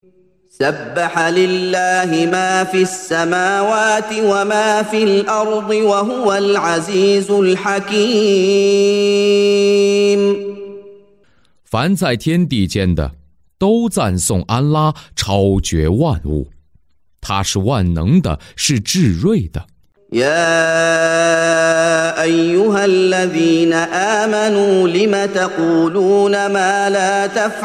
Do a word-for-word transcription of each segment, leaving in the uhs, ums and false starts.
سبح لله ما في السماوات وما في الأرض وهو العزيز الحكيم。 凡在天地间的，都赞颂安拉超绝万物，他是万能的，是智慧的。 يا أيها الذين آمنوا لم تقولون ما لا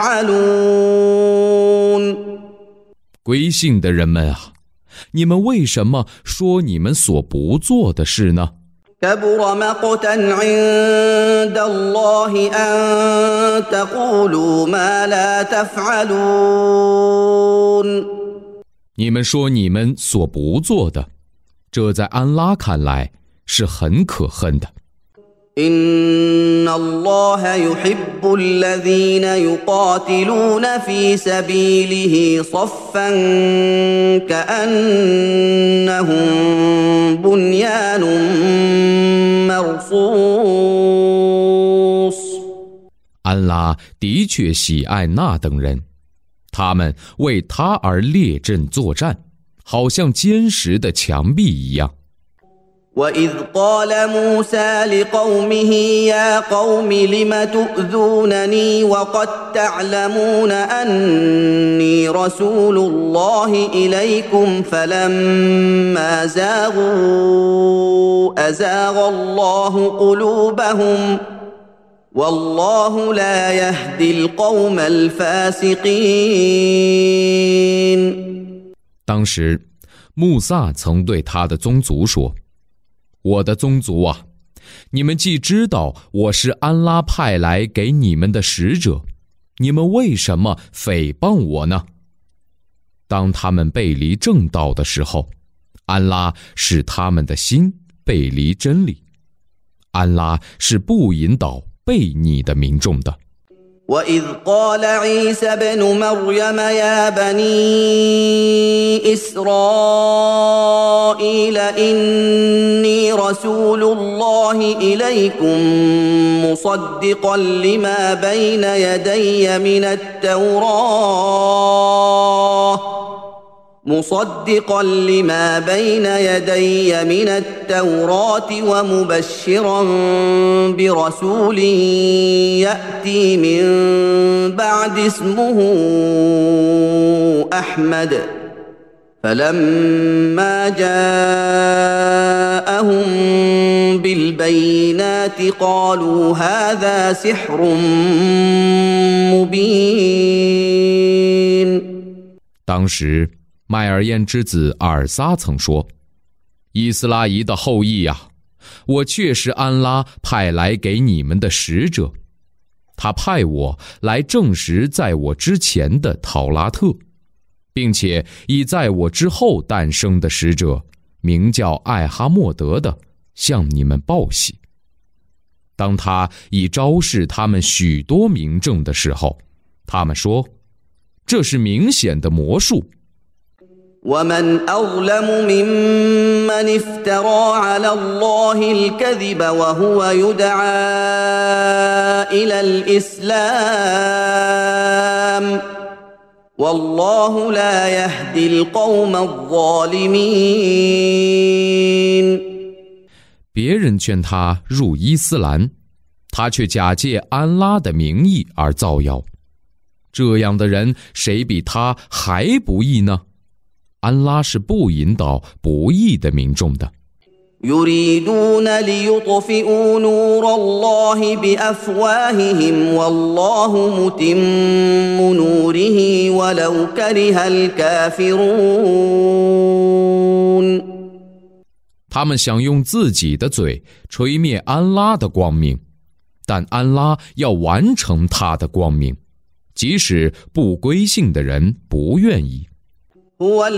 تفعلون。 归信的人们啊，你们为什么说你们所不做的事呢？ كبر مقتا عند الله أن تقولوا ما لا تفعلون。 你们说你们所不做的，这在安拉看来是很可恨的。 إن الله يحب الذين يقاتلون في سبيله صفا كأنهم بنيان مرصوص。 安拉的确喜爱那等人，他们为他而列阵作战，好像坚实的墙壁一样。 وإذ قال موسى لقومه يا قوم لم تؤذونني وقد تعلمون أني رسول الله إليكم فلما زاغوا أزاغ الله قلوبهم والله لا يهدي القوم الفاسقين。 当时，穆萨曾对他的宗族说：我的宗族啊，你们既知道我是安拉派来给你们的使者，你们为什么诽谤我呢？当他们背离正道的时候，安拉使他们的心背离真理。安拉是不引导悖逆的民众的。 وإذ قال عيسى ابن مريم يا بني إسرائيل إني رسول الله إليكم مصدقا لما بين يدي من التوراة مصدقا لما بين يدي من التوراة ومبشرا برسول يأتي من بعد اسمه أحمد فلما جاءهم بالبينات قالوا هذا سحر مبين。 当时麦尔燕之子尔撒曾说：伊斯拉仪的后裔啊，我确是安拉派来给你们的使者，他派我来证实在我之前的陶拉特，并且以在我之后诞生的使者名叫艾哈默德的向你们报喜。当他已昭示他们许多明证的时候，他们说这是明显的魔术。 ومن أظلم ممن افترى على الله الكذب وهو يدعى إلى الإسلام والله لا يهدي القوم الظالمين。 别人劝他入伊斯兰，他却假借安拉的名义而造谣，这样的人谁比他还不义呢？安拉是不引导不义的民众的。 يريدون ليطفئوا نور الله بأفواههم والله متم نوره ولو كره الكافرون。 他们想用自己的嘴吹灭安拉的光明，但安拉要完成他的光明，即使不归信的人不愿意。 هو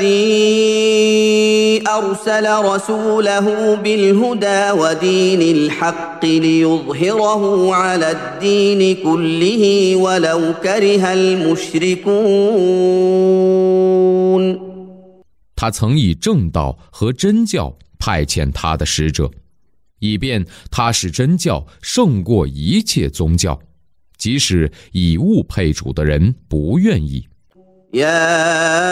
الذي أرسل رسوله بالهدى ودين الحق ليظهره على الدين كله ولو كره المشركون。 他曾以正道和真教派遣他的使者，以便他使真教胜过一切宗教，即使以物配主的人不愿意。 يا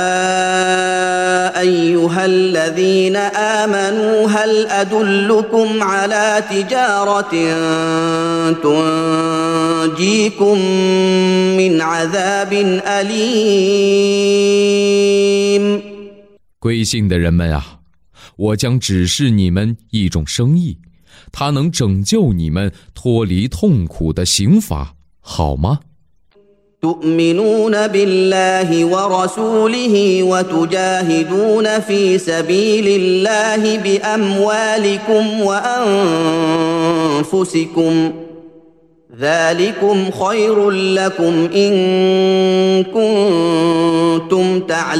أيها الذين آمنوا هل أدلكم على تجارة تنجيكم من عذاب أليم 归信的人们啊，我将指示你们一种生意，它能拯救你们脱离痛苦的刑罚，好吗？ تؤمنون بالله ورسوله وتجاهدون في سبيل الله بأموالكم وأنفسكم ذلكم خير لكم إن كنتم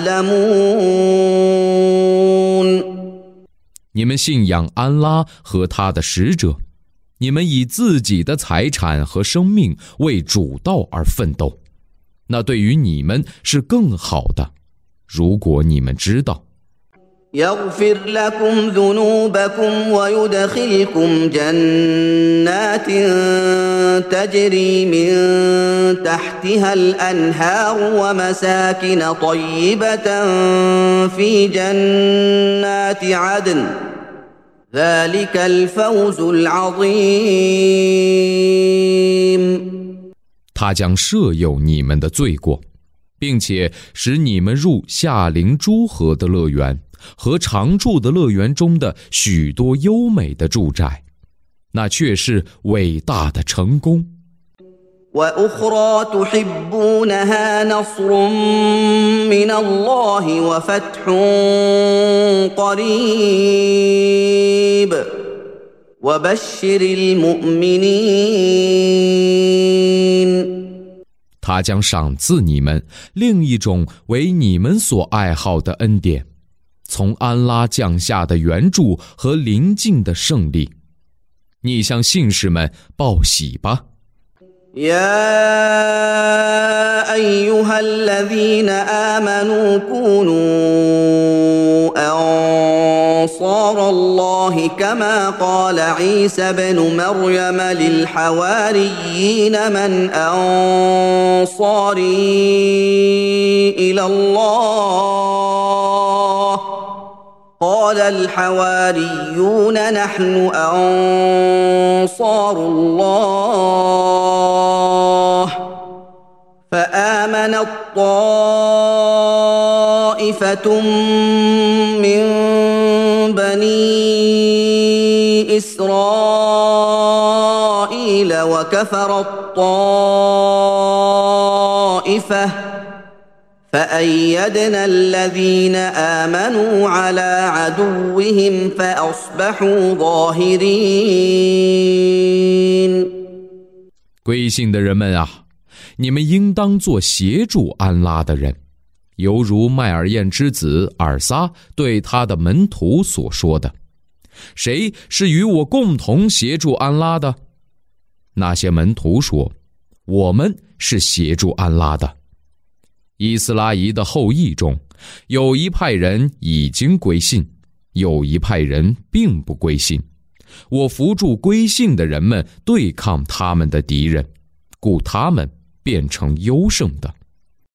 تعلمون 你们信仰安拉和他的使者，你们以自己的财产和生命为主道而奋斗，那对于你们是更好的，如果你们知道。 يغفر لكم ذنوبكم ويدخلكم جنات تجري من تحتها الأنهار ومساكن طيبة في جنات عدن ذلك الفوز العظيم 他将赦宥你们的罪过，并且使你们入夏灵诸河的乐园和常住的乐园中的许多优美的住宅，那却是伟大的成功。 وأخرى تحبونها نصر من الله وفتح قريب وبشر المؤمنين 他将赏赐你们另一种为你们所爱好的恩典，从安拉降下的援助和临近的胜利，你向信士们报喜吧。 يا أيها الذين آمنوا كونوا أنصار الله كما قال عيسى بن مريم للحواريين من أنصاري إلى الله قال الحواريون نحن أنصار الله فآمنت طائفة من بني إسرائيل وكفرت طائفة فأيدنا الذين آمنوا على عدوهم فأصبحوا ظاهرين 归信的人们啊，你们应当做协助安拉的人，犹如麦尔燕之子尔撒对他的门徒所说的：谁是与我共同协助安拉的？那些门徒说：我们是协助安拉的。伊斯拉仪的后裔中，有一派人已经归信，有一派人并不归信。我扶助归信的人们对抗他们的敌人，故他们变成优胜的。